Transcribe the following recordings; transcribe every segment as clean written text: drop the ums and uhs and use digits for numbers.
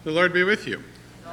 The Lord be with you.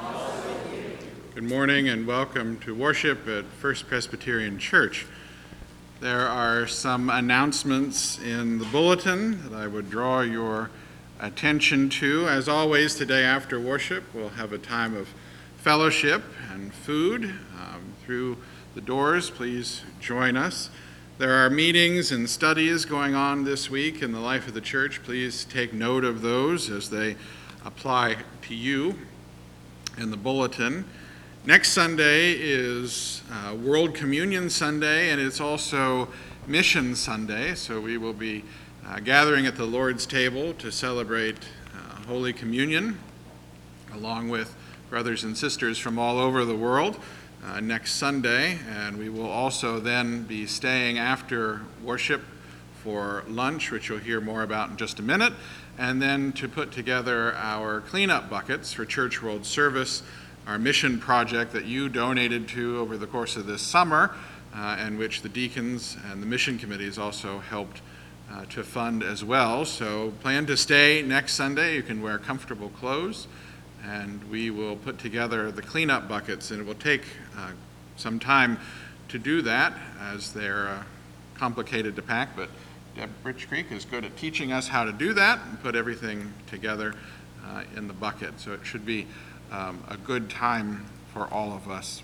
Good morning and welcome to worship at First Presbyterian Church. There are some announcements in the bulletin that I would draw your attention to. As always, today after worship, we'll have a time of fellowship and food through the doors. Please join us. There are meetings and studies going on this week in the life of the church. Please take note of those as they apply to you in the bulletin. Next Sunday is World Communion Sunday, and it's also Mission Sunday, so we will be gathering at the Lord's table to celebrate Holy Communion along with brothers and sisters from all over the world next Sunday, and we will also then be staying after worship for lunch, which you'll hear more about in just a minute, and then to put together our cleanup buckets for Church World Service, our mission project that you donated to over the course of this summer, and which the deacons and the mission committees also helped to fund as well. So plan to stay next Sunday. You can wear comfortable clothes, and we will put together the cleanup buckets, and it will take some time to do that as they're complicated to pack, but Deb Rich Creek is good at teaching us how to do that and put everything together in the bucket. So it should be a good time for all of us.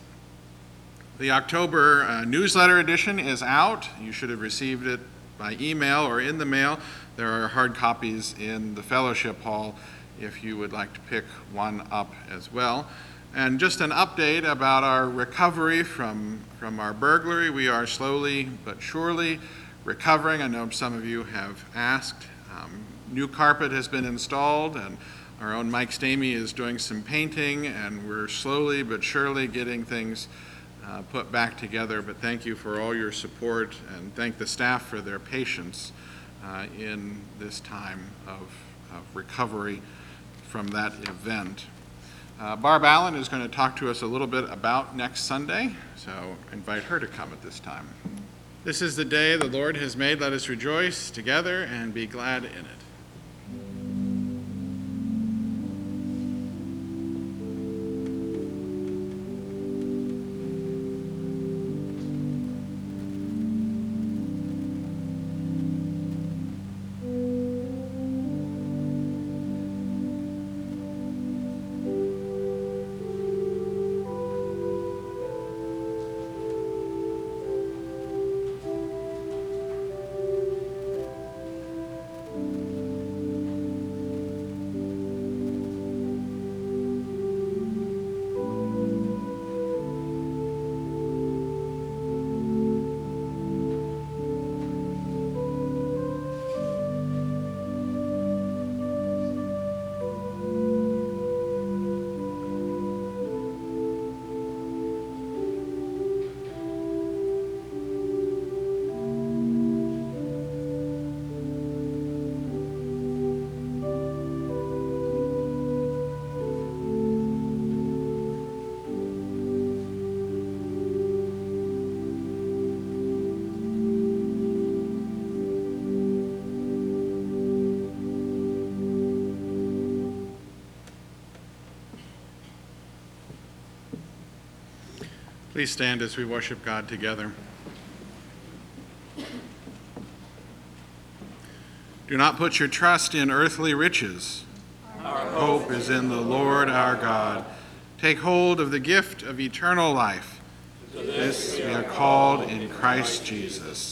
The October newsletter edition is out. You should have received it by email or in the mail. There are hard copies in the fellowship hall if you would like to pick one up as well. And just an update about our recovery from our burglary. We are slowly but surely recovering. I know some of you have asked. New carpet has been installed, and our own Mike Stamey is doing some painting, and we're slowly but surely getting things put back together. But thank you for all your support, and thank the staff for their patience in this time of recovery from that event. Barb Allen is going to talk to us a little bit about next Sunday, so invite her to come at this time. This is the day the Lord has made. Let us rejoice together and be glad in it. Please stand as we worship God together. Do not put your trust in earthly riches. Our hope is in the Lord our God. Take hold of the gift of eternal life. To this we are called in Christ Jesus.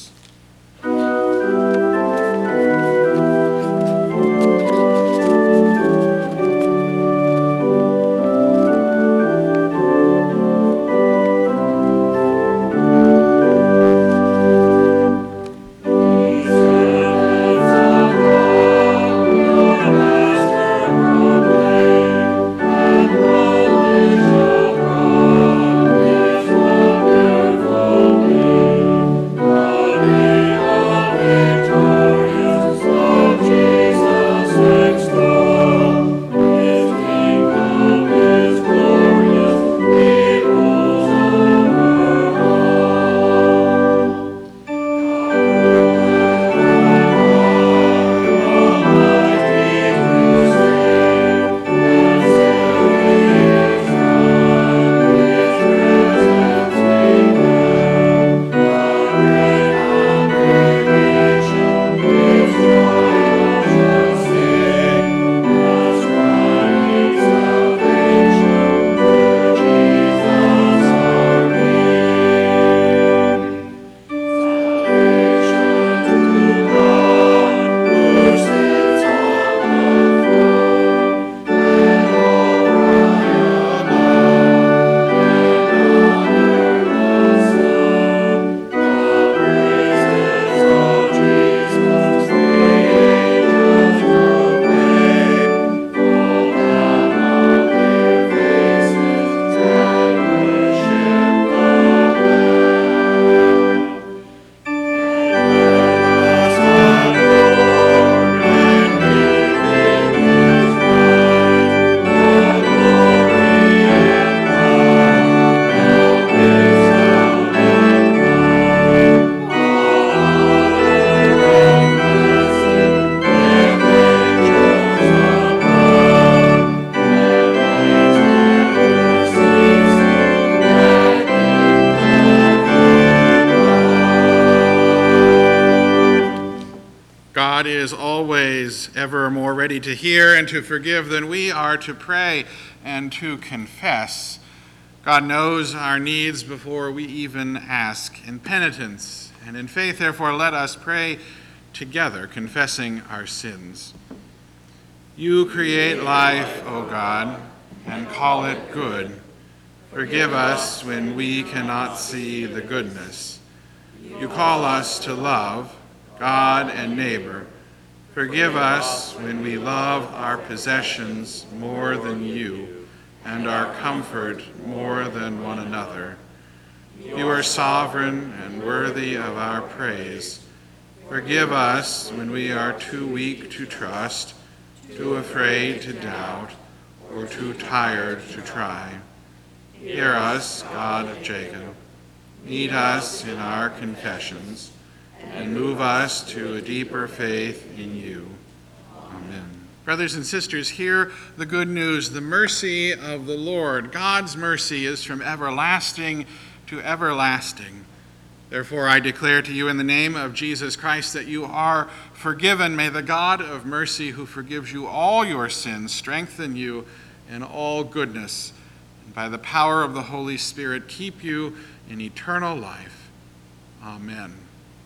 Amen. ever more ready to hear and to forgive than we are to pray and to confess. God knows our needs before we even ask. In penitence and in faith, therefore, let us pray together, confessing our sins. You create life, O God, and call it good. Forgive us when we cannot see the goodness. You call us to love God and neighbor. Forgive us when we love our possessions more than you, and our comfort more than one another. You are sovereign and worthy of our praise. Forgive us when we are too weak to trust, too afraid to doubt, or too tired to try. Hear us, God of Jacob. Meet us in our confessions, and move us to a deeper faith in you. Amen. Brothers and sisters, hear the good news, the mercy of the Lord. God's mercy is from everlasting to everlasting. Therefore, I declare to you in the name of Jesus Christ that you are forgiven. May the God of mercy, who forgives you all your sins, strengthen you in all goodness, and by the power of the Holy Spirit keep you in eternal life. Amen.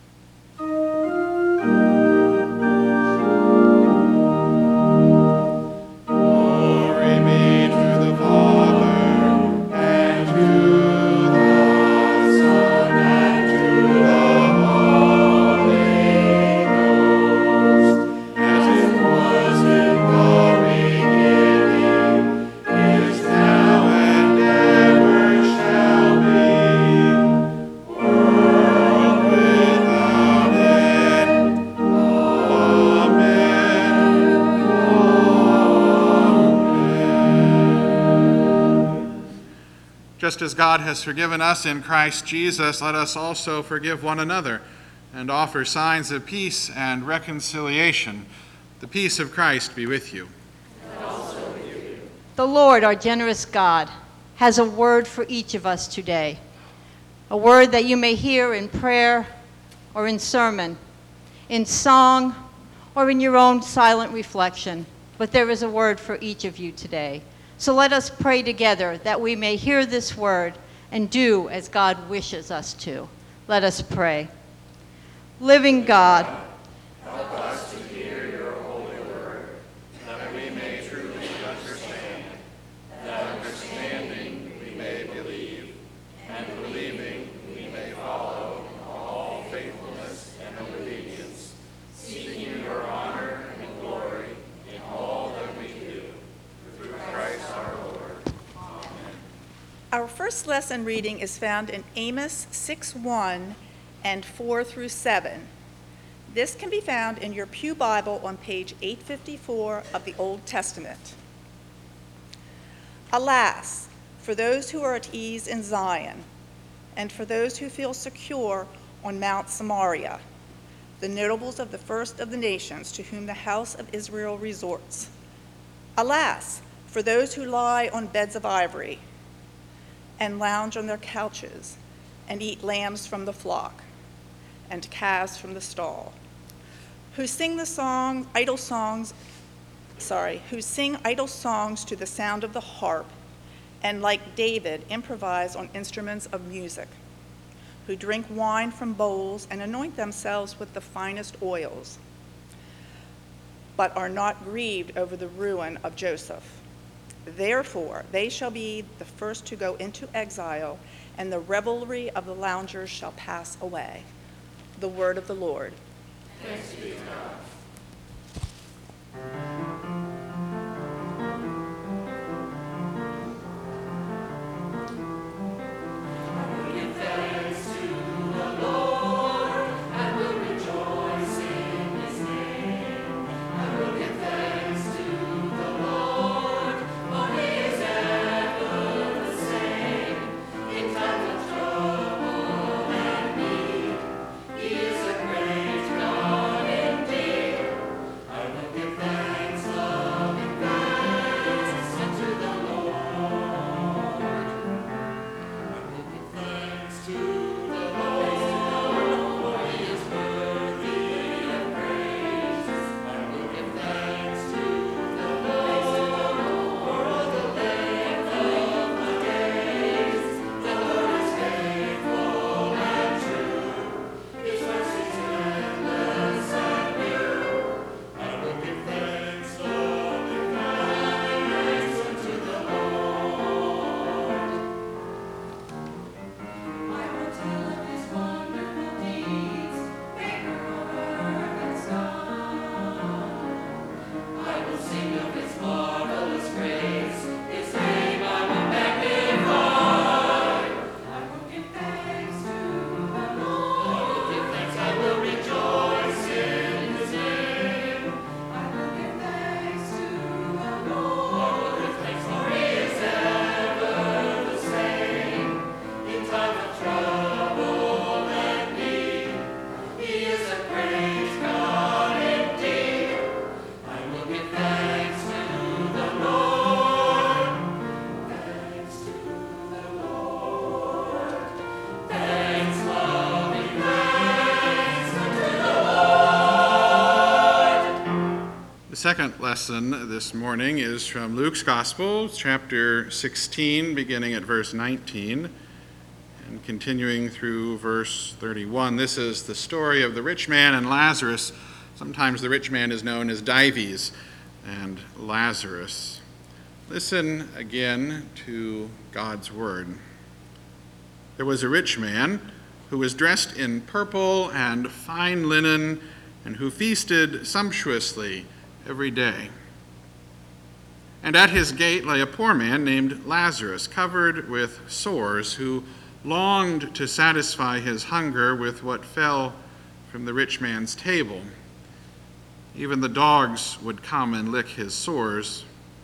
Just as God has forgiven us in Christ Jesus, let us also forgive one another and offer signs of peace and reconciliation. The peace of Christ be with you. And also with you. The Lord, our generous God, has a word for each of us today, a word that you may hear in prayer or in sermon, in song or in your own silent reflection. But there is a word for each of you today. So let us pray together that we may hear this word and do as God wishes us to. Let us pray. Living God, help us to hear your holy word, that we may truly understand, that understanding we may believe, and believing we may follow in all faithfulness and obedience, seeking your honor and glory in all that we do. Through Christ our Lord. Amen. Our first lesson reading is found in Amos 6:1 and 4 through 7. This can be found in your Pew Bible on page 854 of the Old Testament. Alas, for those who are at ease in Zion, and for those who feel secure on Mount Samaria, the notables of the first of the nations to whom the house of Israel resorts. Alas, for those who lie on beds of ivory, and lounge on their couches, and eat lambs from the flock, and calves from the stall, who sing idle songs to the sound of the harp, and like David improvise on instruments of music, who drink wine from bowls and anoint themselves with the finest oils, but are not grieved over the ruin of Joseph. Therefore, they shall be the first to go into exile, and the revelry of the loungers shall pass away. The word of the Lord. Thanks be to God. He is a great God indeed. I will give thanks. second lesson this morning is from Luke's Gospel, chapter 16, beginning at verse 19 and continuing through verse 31. This is the story of the rich man and Lazarus. Sometimes the rich man is known as Dives and Lazarus. Listen again to God's word. There was a rich man who was dressed in purple and fine linen and who feasted sumptuously every day. And at his gate lay a poor man named Lazarus, covered with sores, who longed to satisfy his hunger with what fell from the rich man's table. Even the dogs would come and lick his sores.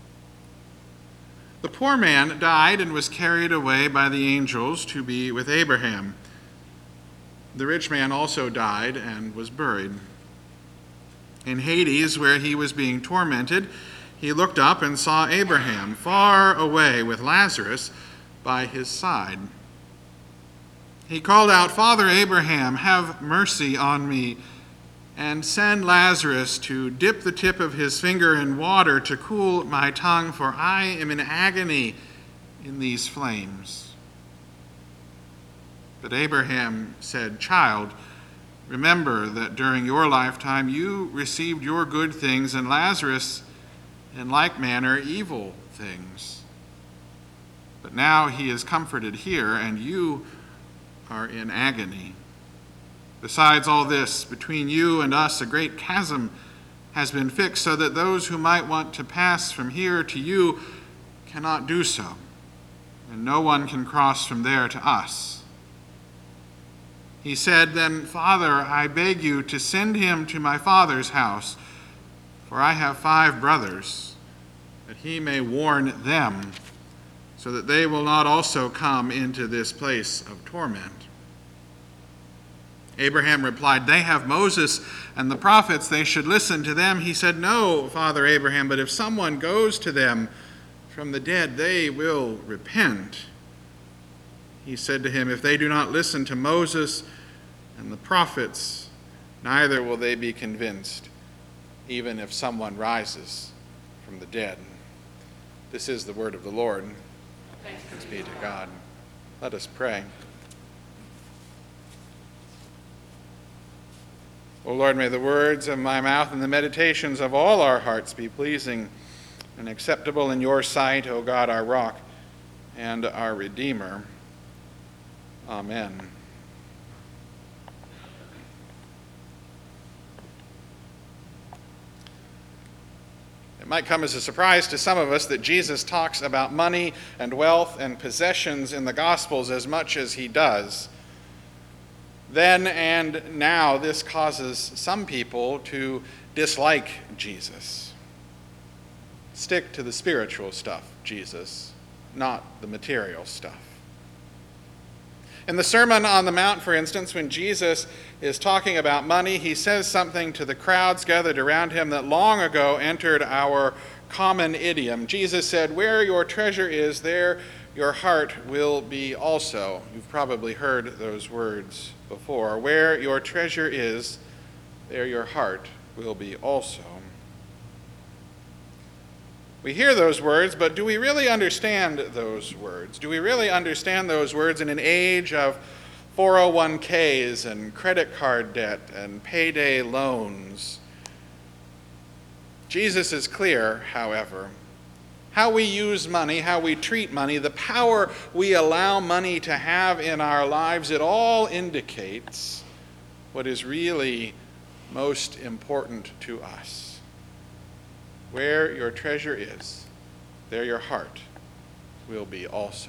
The poor man died and was carried away by the angels to be with Abraham. The rich man also died and was buried. In Hades, where he was being tormented, he looked up and saw Abraham far away with Lazarus by his side. He called out, "Father Abraham, have mercy on me, and send Lazarus to dip the tip of his finger in water to cool my tongue, for I am in agony in these flames." But Abraham said, "Child, remember that during your lifetime you received your good things, and Lazarus in like manner evil things. But now he is comforted here, and you are in agony. Besides all this, between you and us a great chasm has been fixed, so that those who might want to pass from here to you cannot do so, and no one can cross from there to us." He said, "Then, Father, I beg you to send him to my father's house, for I have 5 brothers, that he may warn them, so that they will not also come into this place of torment." Abraham replied, "They have Moses and the prophets, they should listen to them." He said, "No, Father Abraham, but if someone goes to them from the dead, they will repent." He said to him, "If they do not listen to Moses and the prophets, neither will they be convinced, even if someone rises from the dead." This is the word of the Lord. Thanks be to God. Let us pray. O Lord, may the words of my mouth and the meditations of all our hearts be pleasing and acceptable in your sight, O God, our rock and our Redeemer. Amen. It might come as a surprise to some of us that Jesus talks about money and wealth and possessions in the Gospels as much as he does. Then and now, this causes some people to dislike Jesus. Stick to the spiritual stuff, Jesus, not the material stuff. In the Sermon on the Mount, for instance, when Jesus is talking about money, he says something to the crowds gathered around him that long ago entered our common idiom. Jesus said, "Where your treasure is, there your heart will be also." You've probably heard those words before. Where your treasure is, there your heart will be also. We hear those words, but do we really understand those words? Do we really understand those words in an age of 401ks and credit card debt and payday loans? Jesus is clear, however. How we use money, how we treat money, the power we allow money to have in our lives, it all indicates what is really most important to us. Where your treasure is, there your heart will be also.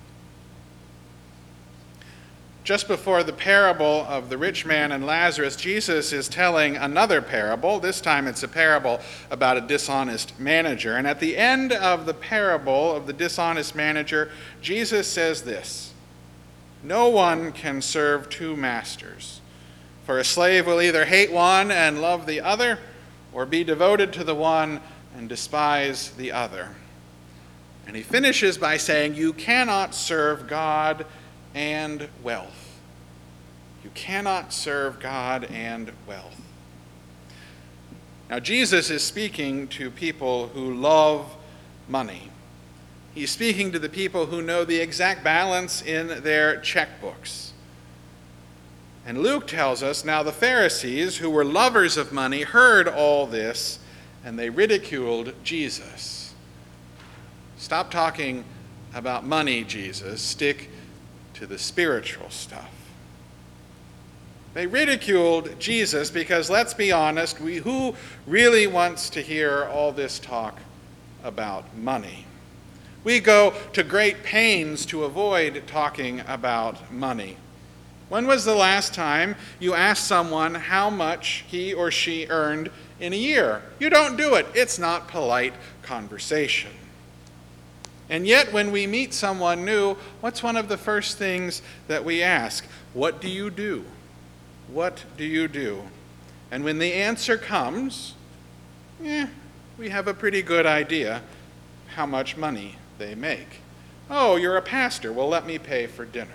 Just before the parable of the rich man and Lazarus, Jesus is telling another parable. This time it's a parable about a dishonest manager. And at the end of the parable of the dishonest manager, Jesus says this: "No one can serve 2 masters, for a slave will either hate one and love the other, or be devoted to the one and despise the other." And he finishes by saying, "You cannot serve God and wealth." You cannot serve God and wealth. Now, Jesus is speaking to people who love money. He's speaking to the people who know the exact balance in their checkbooks. And Luke tells us, now the Pharisees, who were lovers of money, heard all this, and they ridiculed Jesus. Stop talking about money, Jesus. Stick to the spiritual stuff. They ridiculed Jesus because, let's be honest, who really wants to hear all this talk about money? We go to great pains to avoid talking about money. When was the last time you asked someone how much he or she earned in a year? You don't do it. It's not polite conversation. And yet, when we meet someone new, what's one of the first things that we ask? What do you do? What do you do? And when the answer comes, we have a pretty good idea how much money they make. Oh, you're a pastor. Well, let me pay for dinner.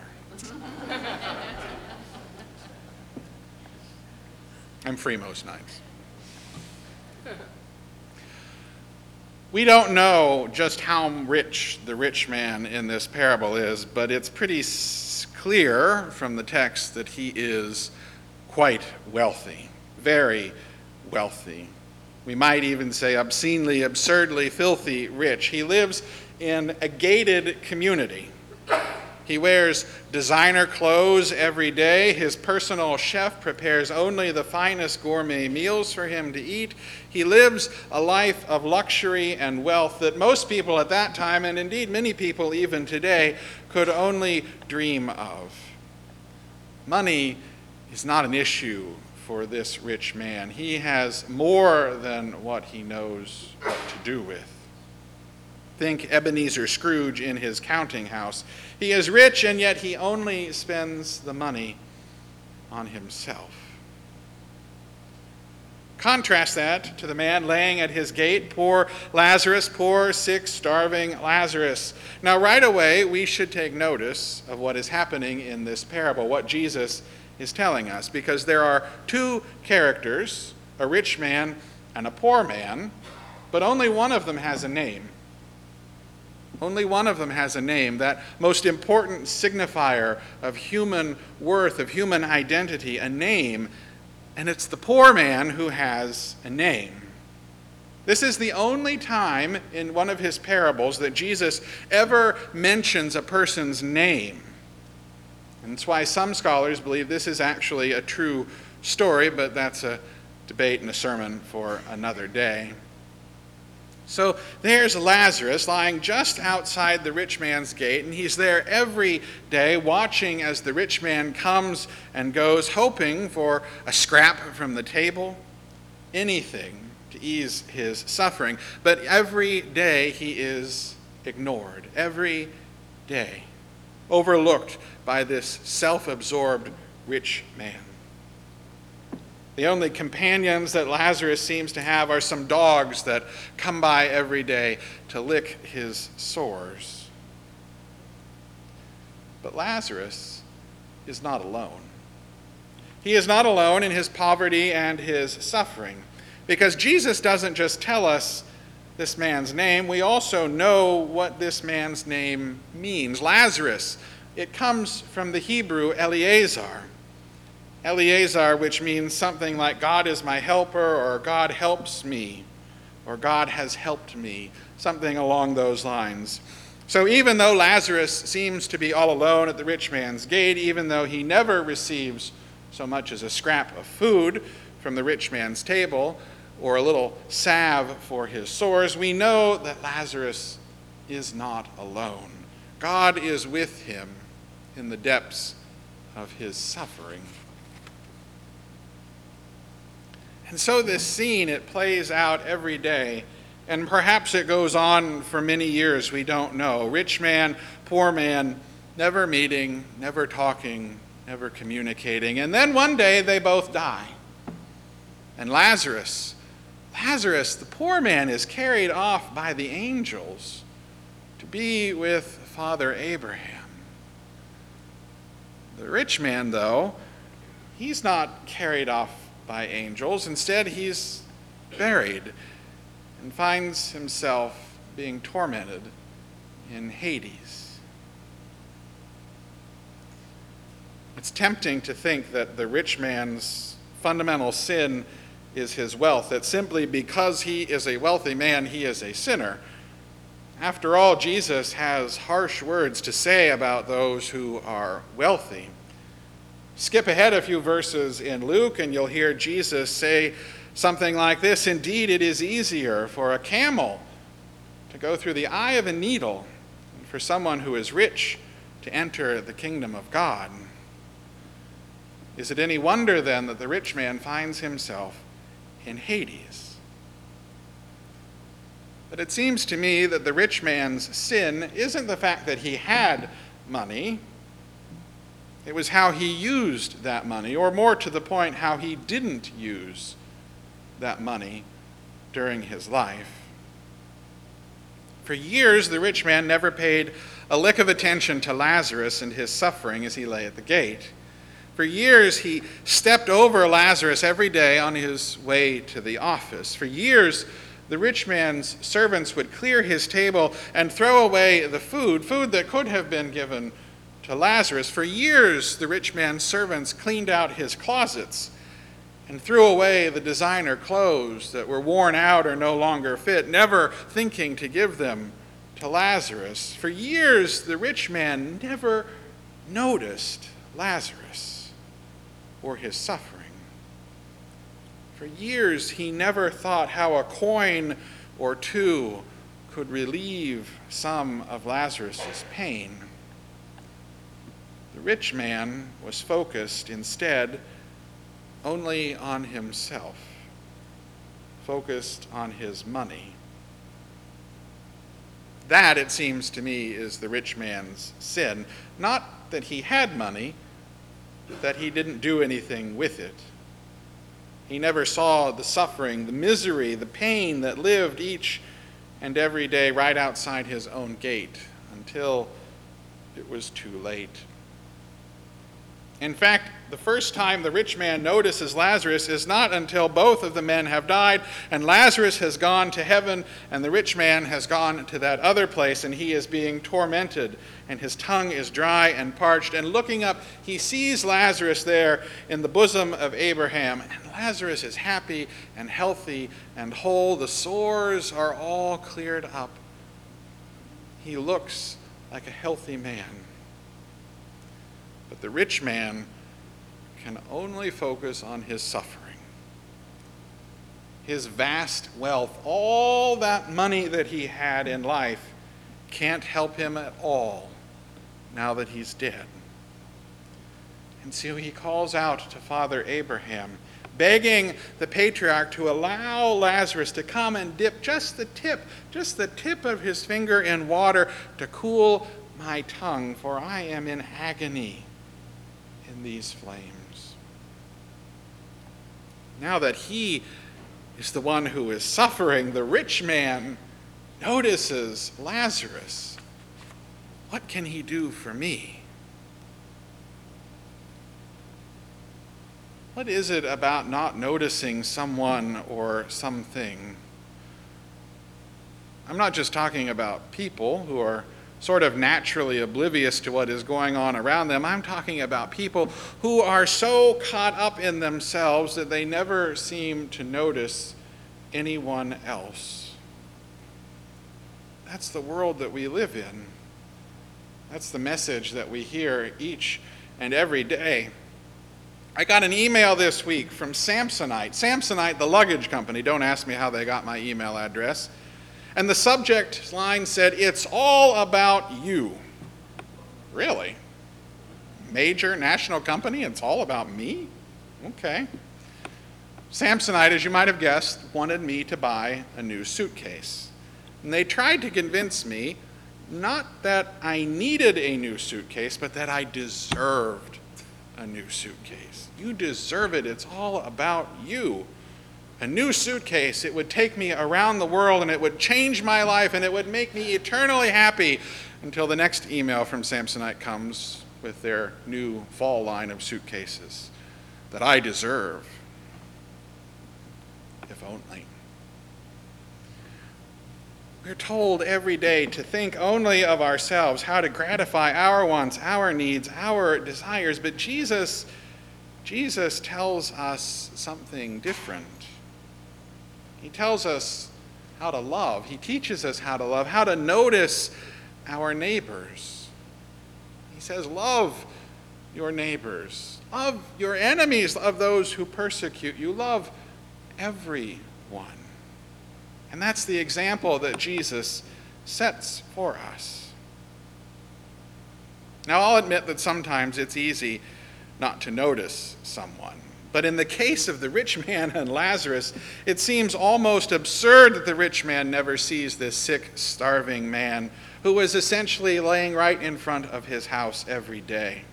I'm free most nights. We don't know just how rich the rich man in this parable is, but it's pretty clear from the text that he is quite wealthy, very wealthy. We might even say obscenely, absurdly, filthy rich. He lives in a gated community. He wears designer clothes every day. His personal chef prepares only the finest gourmet meals for him to eat. He lives a life of luxury and wealth that most people at that time, and indeed many people even today, could only dream of. Money is not an issue for this rich man. He has more than what he knows what to do with. Think Ebenezer Scrooge in his counting house. He is rich, and yet he only spends the money on himself. Contrast that to the man laying at his gate, poor Lazarus, poor, sick, starving Lazarus. Now, right away, we should take notice of what is happening in this parable, what Jesus is telling us, because there are two characters, a rich man and a poor man, but only one of them has a name. Only one of them has a name, that most important signifier of human worth, of human identity, a name, and it's the poor man who has a name. This is the only time in one of his parables that Jesus ever mentions a person's name. And that's why some scholars believe this is actually a true story, but that's a debate and a sermon for another day. So there's Lazarus lying just outside the rich man's gate, and he's there every day watching as the rich man comes and goes, hoping for a scrap from the table, anything to ease his suffering. But every day he is ignored, every day, overlooked by this self-absorbed rich man. The only companions that Lazarus seems to have are some dogs that come by every day to lick his sores. But Lazarus is not alone. He is not alone in his poverty and his suffering, because Jesus doesn't just tell us this man's name, we also know what this man's name means. Lazarus, it comes from the Hebrew Eleazar. Eleazar, which means something like God is my helper, or God helps me, or God has helped me, something along those lines. So even though Lazarus seems to be all alone at the rich man's gate, even though he never receives so much as a scrap of food from the rich man's table, or a little salve for his sores, we know that Lazarus is not alone. God is with him in the depths of his suffering. And so this scene, it plays out every day, and perhaps it goes on for many years, we don't know. Rich man, poor man, never meeting, never talking, never communicating. And then one day they both die. And Lazarus, the poor man, is carried off by the angels to be with Father Abraham. The rich man, though, he's not carried off by angels. Instead, he's buried, and finds himself being tormented in Hades. It's tempting to think that the rich man's fundamental sin is his wealth, that simply because he is a wealthy man, he is a sinner. After all, Jesus has harsh words to say about those who are wealthy. Skip ahead a few verses in Luke, and you'll hear Jesus say something like this: "Indeed, it is easier for a camel to go through the eye of a needle than for someone who is rich to enter the kingdom of God." Is it any wonder, then, that the rich man finds himself in Hades? But it seems to me that the rich man's sin isn't the fact that he had money. It was how he used that money, or more to the point, how he didn't use that money during his life. For years, the rich man never paid a lick of attention to Lazarus and his suffering as he lay at the gate. For years, he stepped over Lazarus every day on his way to the office. For years, the rich man's servants would clear his table and throw away the food that could have been given to Lazarus. For years, the rich man's servants cleaned out his closets and threw away the designer clothes that were worn out or no longer fit, never thinking to give them to Lazarus. For years, the rich man never noticed Lazarus or his suffering. For years, he never thought how a coin or two could relieve some of Lazarus' pain. The rich man was focused instead only on himself, focused on his money. That, it seems to me, is the rich man's sin. Not that he had money, but that he didn't do anything with it. He never saw the suffering, the misery, the pain that lived each and every day right outside his own gate until it was too late. In fact, the first time the rich man notices Lazarus is not until both of the men have died and Lazarus has gone to heaven and the rich man has gone to that other place, and he is being tormented and his tongue is dry and parched. And looking up, he sees Lazarus there in the bosom of Abraham, and Lazarus is happy and healthy and whole. The sores are all cleared up. He looks like a healthy man. But the rich man can only focus on his suffering. His vast wealth, all that money that he had in life, can't help him at all now that he's dead. And so he calls out to Father Abraham, begging the patriarch to allow Lazarus to come and dip just the tip of his finger in water to cool my tongue, for I am in agony in these flames. Now that he is the one who is suffering, the rich man notices Lazarus. What can he do for me? What is it about not noticing someone or something? I'm not just talking about people who are sort of naturally oblivious to what is going on around them. I'm talking about people who are so caught up in themselves that they never seem to notice anyone else. That's the world that we live in. That's the message that we hear each and every day. I got an email this week from Samsonite. Samsonite, the luggage company. Don't ask me how they got my email address. And the subject line said, "It's all about you." Really? Major national company, it's all about me? Okay. Samsonite, as you might have guessed, wanted me to buy a new suitcase. And they tried to convince me not that I needed a new suitcase, but that I deserved a new suitcase. You deserve it. It's all about you. A new suitcase, it would take me around the world, and it would change my life, and it would make me eternally happy until the next email from Samsonite comes with their new fall line of suitcases that I deserve. If only. We're told every day to think only of ourselves, how to gratify our wants, our needs, our desires. But Jesus tells us something different. He tells us how to love. He teaches us how to love, how to notice our neighbors. He says, love your neighbors. Love your enemies. Love those who persecute you. Love everyone. And that's the example that Jesus sets for us. Now, I'll admit that sometimes it's easy not to notice someone. But in the case of the rich man and Lazarus, it seems almost absurd that the rich man never sees this sick, starving man who was essentially laying right in front of his house every day.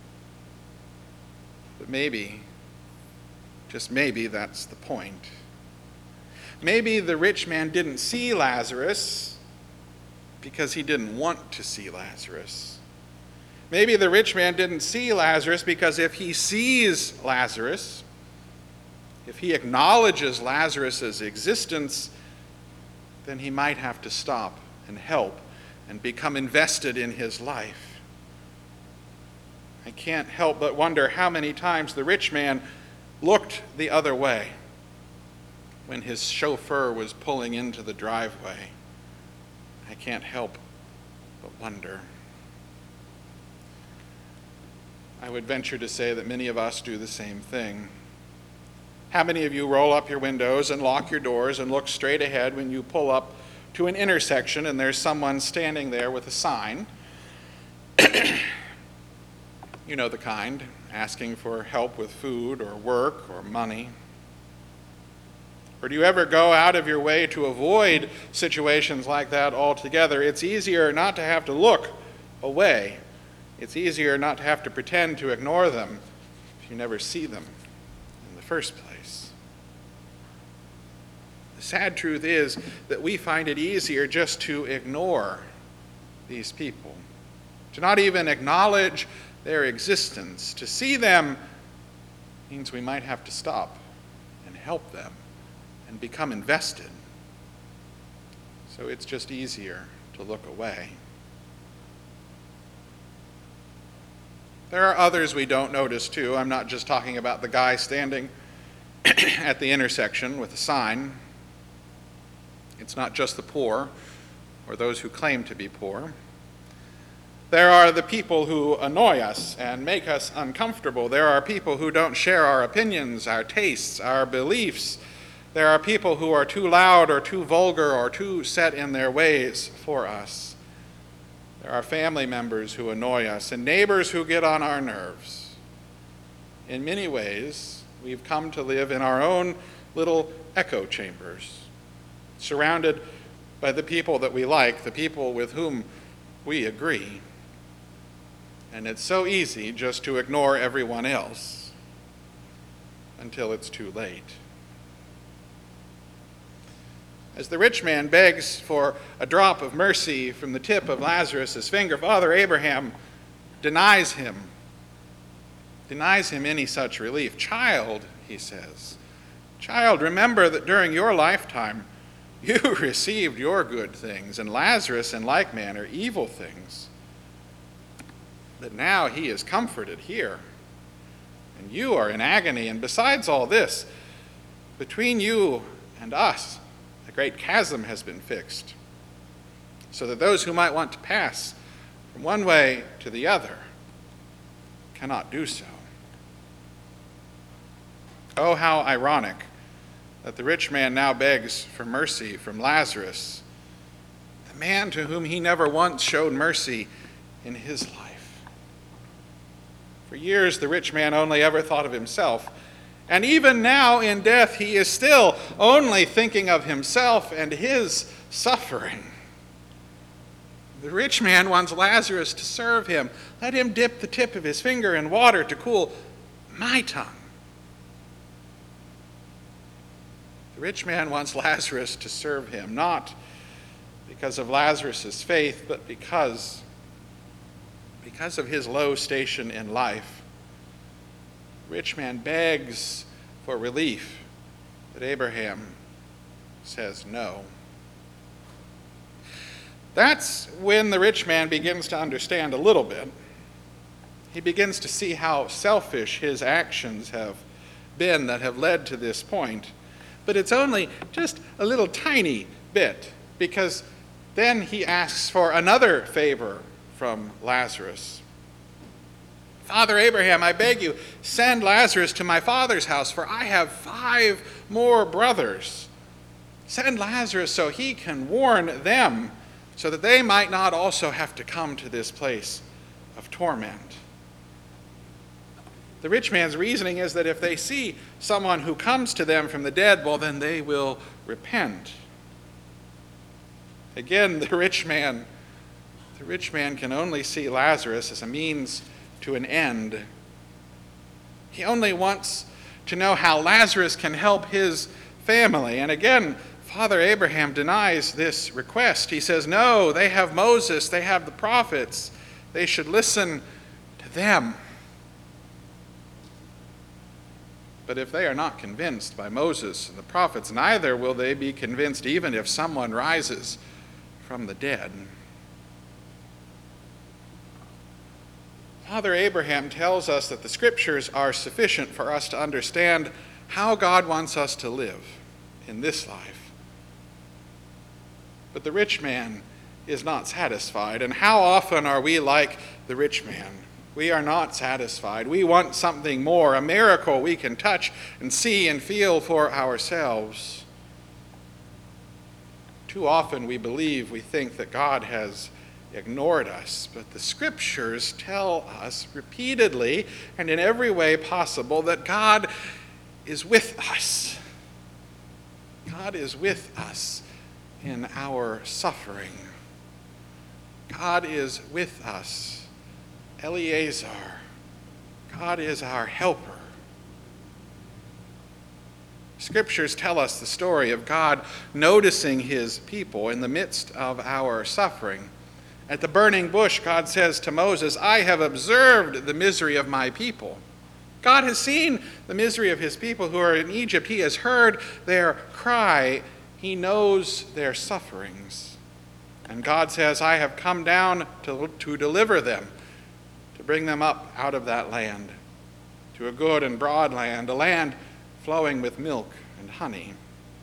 But maybe, just maybe, that's the point. Maybe the rich man didn't see Lazarus because he didn't want to see Lazarus. Maybe the rich man didn't see Lazarus because if he sees Lazarus, if he acknowledges Lazarus' existence, then he might have to stop and help and become invested in his life. I can't help but wonder how many times the rich man looked the other way when his chauffeur was pulling into the driveway. I can't help but wonder. I would venture to say that many of us do the same thing. How many of you roll up your windows and lock your doors and look straight ahead when you pull up to an intersection and there's someone standing there with a sign? You know the kind, asking for help with food or work or money. Or do you ever go out of your way to avoid situations like that altogether? It's easier not to have to look away. It's easier not to have to pretend to ignore them if you never see them in the first place. The sad truth is that we find it easier just to ignore these people, to not even acknowledge their existence. To see them means we might have to stop and help them and become invested. So it's just easier to look away. There are others we don't notice too. I'm not just talking about the guy standing at the intersection with a sign. It's not just the poor or those who claim to be poor. There are the people who annoy us and make us uncomfortable. There are people who don't share our opinions, our tastes, our beliefs. There are people who are too loud or too vulgar or too set in their ways for us. There are family members who annoy us and neighbors who get on our nerves. In many ways, we've come to live in our own little echo chambers, surrounded by the people that we like, the people with whom we agree. And it's so easy just to ignore everyone else until it's too late. As the rich man begs for a drop of mercy from the tip of Lazarus' finger, Father Abraham denies him any such relief. Child, he says, child, remember that during your lifetime you received your good things, and Lazarus in like manner evil things. But now he is comforted here, and you are in agony. And besides all this, between you and us, a great chasm has been fixed, so that those who might want to pass from one way to the other cannot do so. Oh, how ironic that the rich man now begs for mercy from Lazarus, the man to whom he never once showed mercy in his life. For years, the rich man only ever thought of himself. And even now in death, he is still only thinking of himself and his suffering. The rich man wants Lazarus to serve him. Let him dip the tip of his finger in water to cool my tongue. The rich man wants Lazarus to serve him, not because of Lazarus' faith, but because of his low station in life. The rich man begs for relief, but Abraham says no. That's when the rich man begins to understand a little bit. He begins to see how selfish his actions have been that have led to this point. But it's only just a little tiny bit, because then he asks for another favor from Lazarus. Father Abraham, I beg you, send Lazarus to my father's house, for I have 5 more brothers. Send Lazarus so he can warn them, so that they might not also have to come to this place of torment. The rich man's reasoning is that if they see someone who comes to them from the dead, well, then they will repent. Again, the rich man can only see Lazarus as a means to an end. He only wants to know how Lazarus can help his family. And again, Father Abraham denies this request. He says, no, they have Moses, they have the prophets. They should listen to them. But if they are not convinced by Moses and the prophets, neither will they be convinced even if someone rises from the dead. Father Abraham tells us that the Scriptures are sufficient for us to understand how God wants us to live in this life. But the rich man is not satisfied. And how often are we like the rich man? We are not satisfied. We want something more, a miracle we can touch and see and feel for ourselves. Too often we think that God has ignored us, but the Scriptures tell us repeatedly and in every way possible that God is with us. God is with us in our suffering. God is with us. Eliezer, God is our helper. Scriptures tell us the story of God noticing his people in the midst of our suffering. At the burning bush, God says to Moses, I have observed the misery of my people. God has seen the misery of his people who are in Egypt. He has heard their cry. He knows their sufferings. And God says, I have come down to deliver them, to bring them up out of that land, to a good and broad land, a land flowing with milk and honey.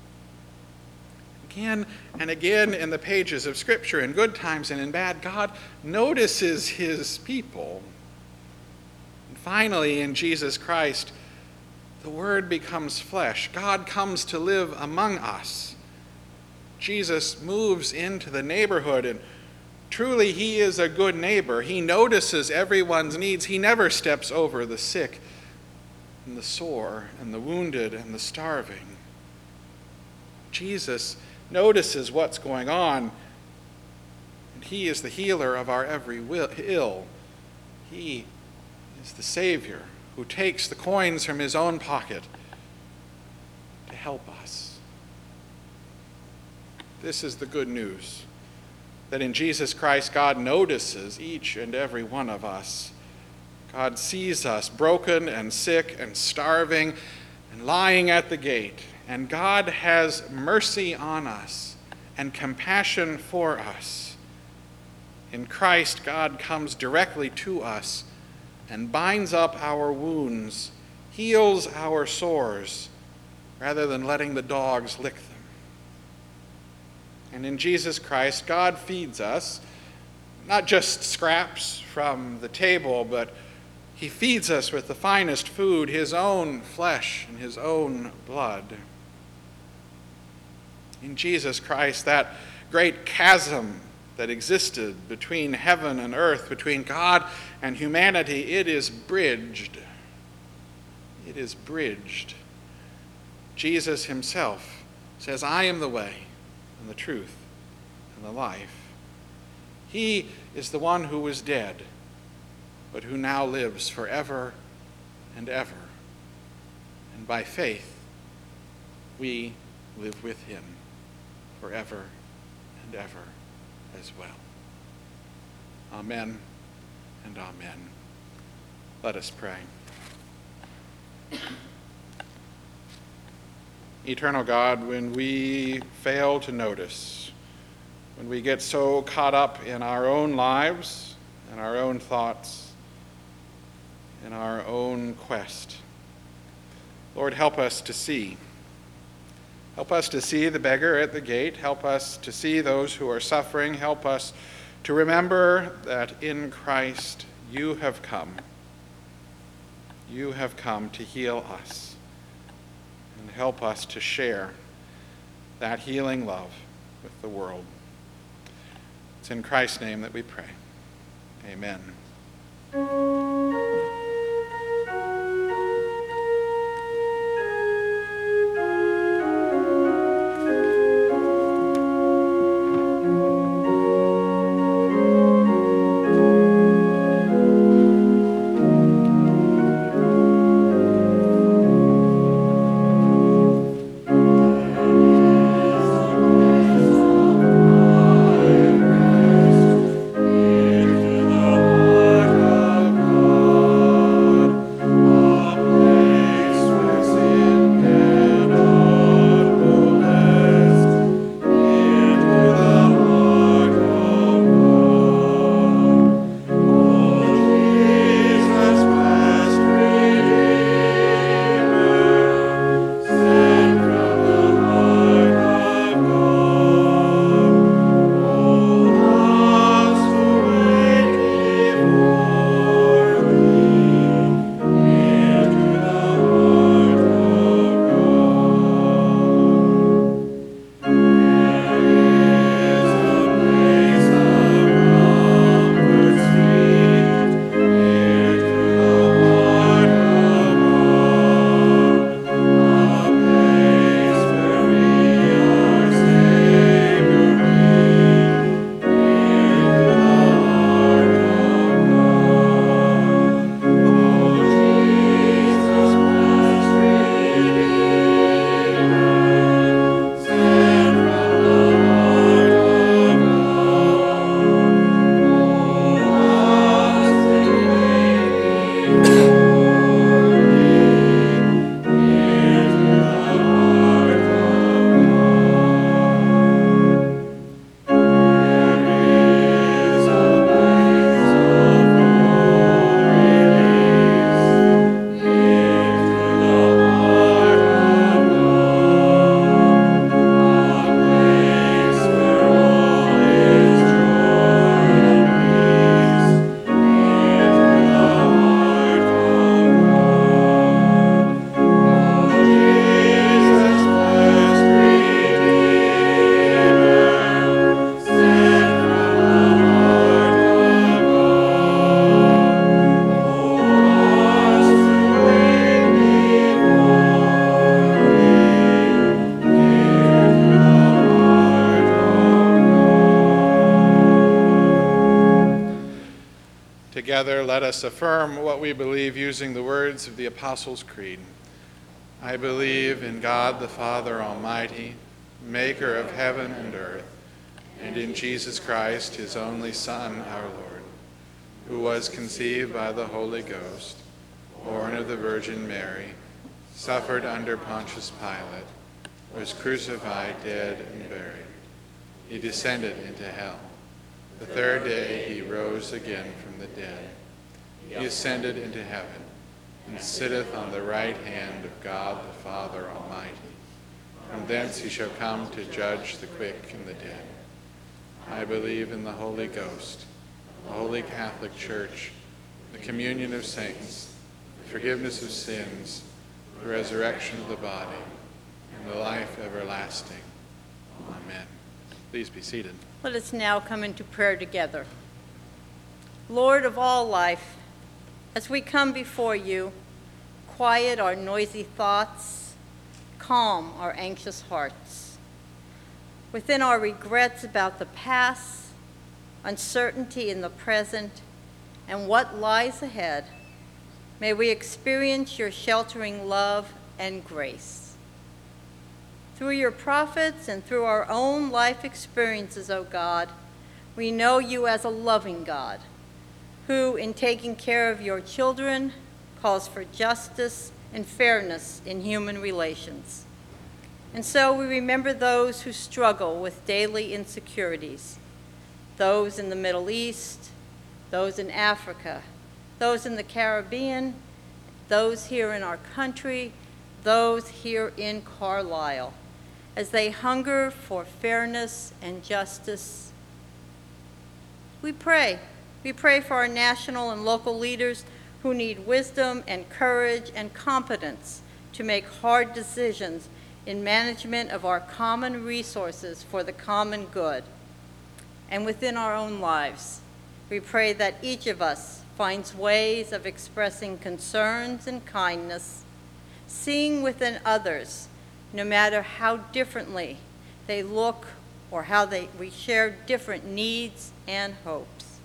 Again and again in the pages of Scripture, in good times and in bad, God notices his people. And finally, in Jesus Christ, the Word becomes flesh. God comes to live among us. Jesus moves into the neighborhood, and truly he is a good neighbor. He notices everyone's needs. He never steps over the sick and the sore and the wounded and the starving. Jesus notices what's going on, and he is the healer of our every ill. He is the Savior who takes the coins from his own pocket to help us. This is the good news, that in Jesus Christ, God notices each and every one of us. God sees us broken and sick and starving and lying at the gate. And God has mercy on us and compassion for us. In Christ, God comes directly to us and binds up our wounds, heals our sores, rather than letting the dogs lick them. And in Jesus Christ, God feeds us, not just scraps from the table, but he feeds us with the finest food, his own flesh and his own blood. In Jesus Christ, that great chasm that existed between heaven and earth, between God and humanity, it is bridged. It is bridged. Jesus himself says, I am the way and the truth and the life. He is the one who was dead, but who now lives forever and ever. And by faith, we live with him forever and ever as well. Amen and amen. Let us pray. Eternal God, when we fail to notice when we get so caught up in our own lives and our own thoughts, in our own quest. Lord, help us to see. Help us to see the beggar at the gate. Help us to see those who are suffering. Help us to remember that in Christ you have come. You have come to heal us. And help us to share that healing love with the world. It's in Christ's name that we pray. Amen. Together, let us affirm what we believe using the words of the Apostles' Creed. I believe in God the Father Almighty, maker of heaven and earth, and in Jesus Christ, his only Son, our Lord, who was conceived by the Holy Ghost, born of the Virgin Mary, suffered under Pontius Pilate, was crucified, dead, and buried. He descended into hell. The third day he rose again from the dead. He ascended into heaven and sitteth on the right hand of God the Father Almighty. From thence he shall come to judge the quick and the dead. I believe in the Holy Ghost, the Holy Catholic Church, the communion of saints, the forgiveness of sins, the resurrection of the body, and the life everlasting. Amen. Please be seated. Let us now come into prayer together. Lord of all life, as we come before you, quiet our noisy thoughts, calm our anxious hearts. Within our regrets about the past, uncertainty in the present, and what lies ahead, may we experience your sheltering love and grace. Through your prophets and through our own life experiences, O God, we know you as a loving God, who, in taking care of your children, calls for justice and fairness in human relations. And so we remember those who struggle with daily insecurities, those in the Middle East, those in Africa, those in the Caribbean, those here in our country, those here in Carlisle, as they hunger for fairness and justice. We pray. We pray for our national and local leaders who need wisdom and courage and competence to make hard decisions in management of our common resources for the common good. And within our own lives, we pray that each of us finds ways of expressing concerns and kindness, seeing within others, no matter how differently they look or how we share different needs and hopes.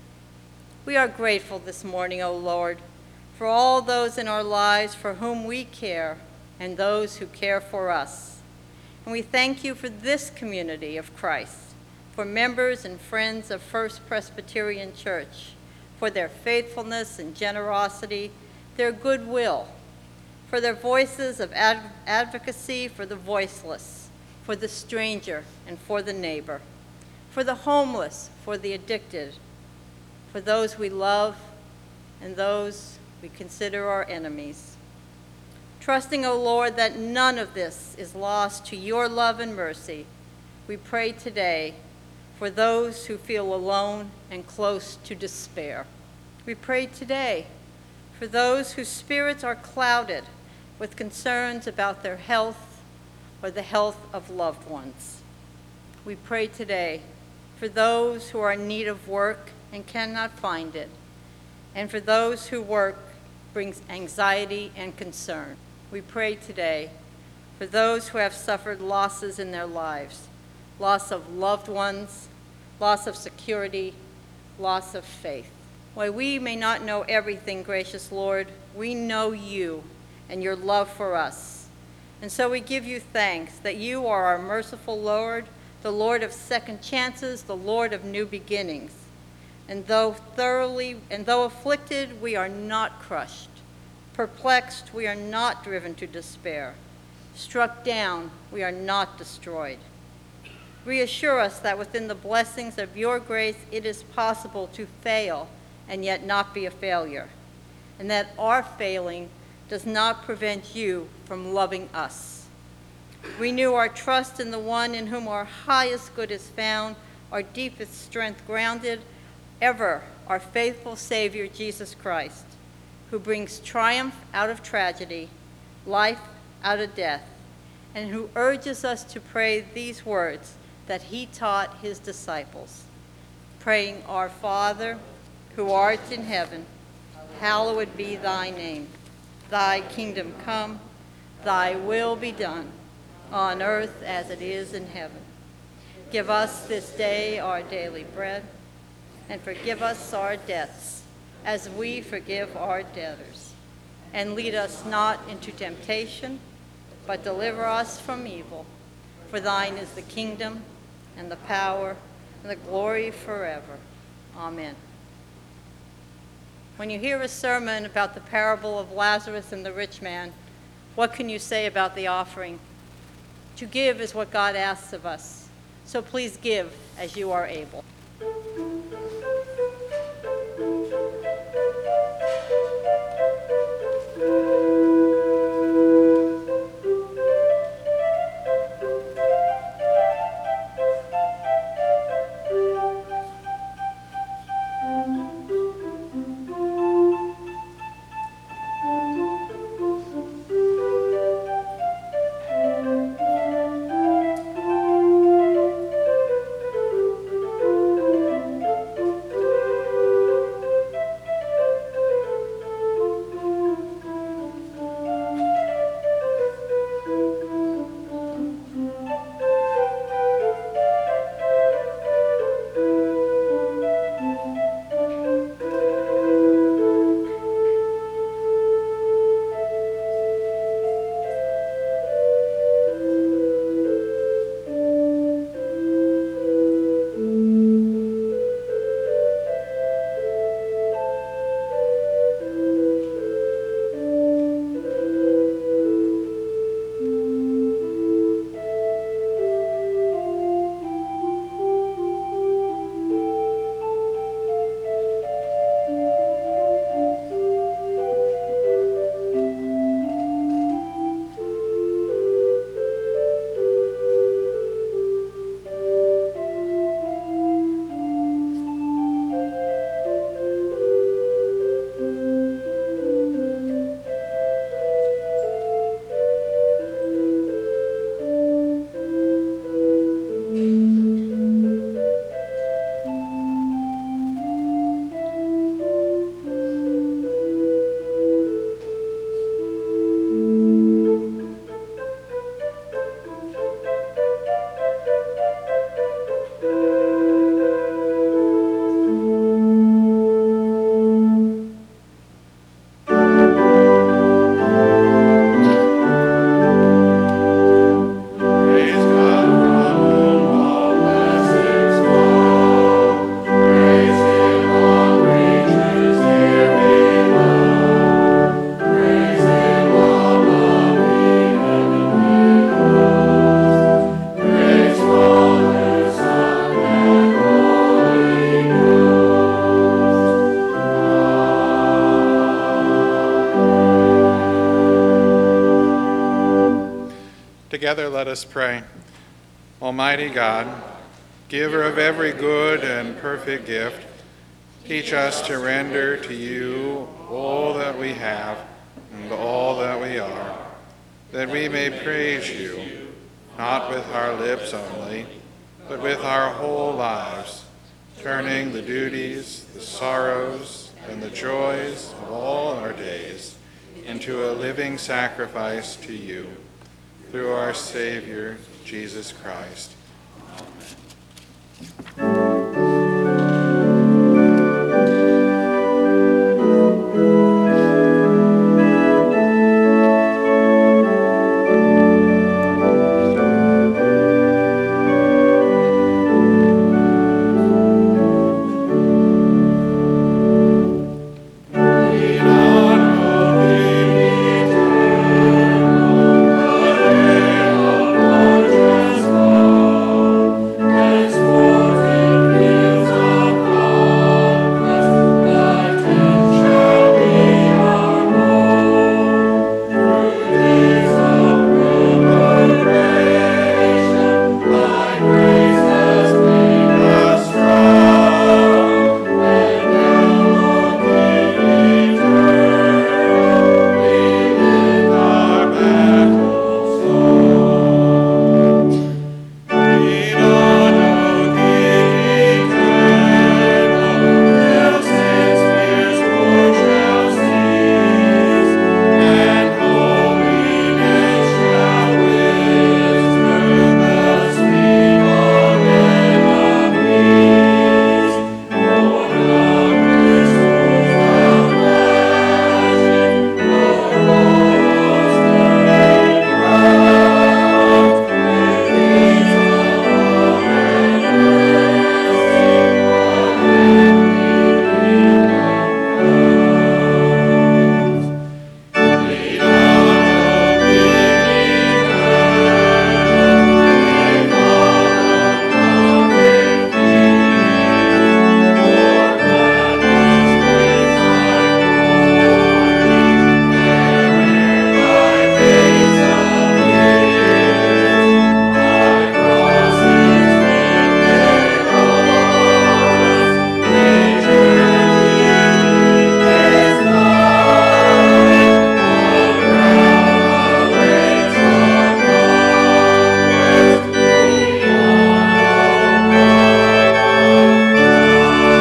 We are grateful this morning, O Lord, for all those in our lives for whom we care and those who care for us. And we thank you for this community of Christ, for members and friends of First Presbyterian Church, for their faithfulness and generosity, their goodwill, for their voices of advocacy for the voiceless, for the stranger and for the neighbor, for the homeless, for the addicted, for those we love and those we consider our enemies. Trusting, O Lord, that none of this is lost to your love and mercy, we pray today for those who feel alone and close to despair. We pray today for those whose spirits are clouded with concerns about their health or the health of loved ones. We pray today for those who are in need of work and cannot find it, and for those who work brings anxiety and concern. We pray today for those who have suffered losses in their lives, loss of loved ones, loss of security, loss of faith. While we may not know everything, gracious Lord, we know you and your love for us. And so we give you thanks that you are our merciful Lord, the Lord of second chances, the Lord of new beginnings. And though afflicted, we are not crushed. Perplexed, we are not driven to despair. Struck down, we are not destroyed. Reassure us that within the blessings of your grace, it is possible to fail and yet not be a failure, and that our failing does not prevent you from loving us. Renew our trust in the one in whom our highest good is found, our deepest strength grounded, ever our faithful Savior, Jesus Christ, who brings triumph out of tragedy, life out of death, and who urges us to pray these words that he taught his disciples, praying, Our Father, who art in heaven, hallowed be thy name. Thy kingdom come, thy will be done, on earth as it is in heaven. Give us this day our daily bread, and forgive us our debts, as we forgive our debtors. And lead us not into temptation, but deliver us from evil. For thine is the kingdom, and the power, and the glory forever. Amen. When you hear a sermon about the parable of Lazarus and the rich man, what can you say about the offering? To give is what God asks of us. So please give as you are able. Together let us pray. Almighty God, giver of every good and perfect gift, teach us to render to you all that we have and all that we are, that we may praise you, not with our lips only, but with our whole lives, turning the duties, the sorrows, and the joys of all our days into a living sacrifice to you, through our Savior, Jesus Christ.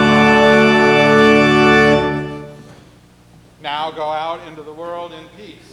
Now go out into the world in peace.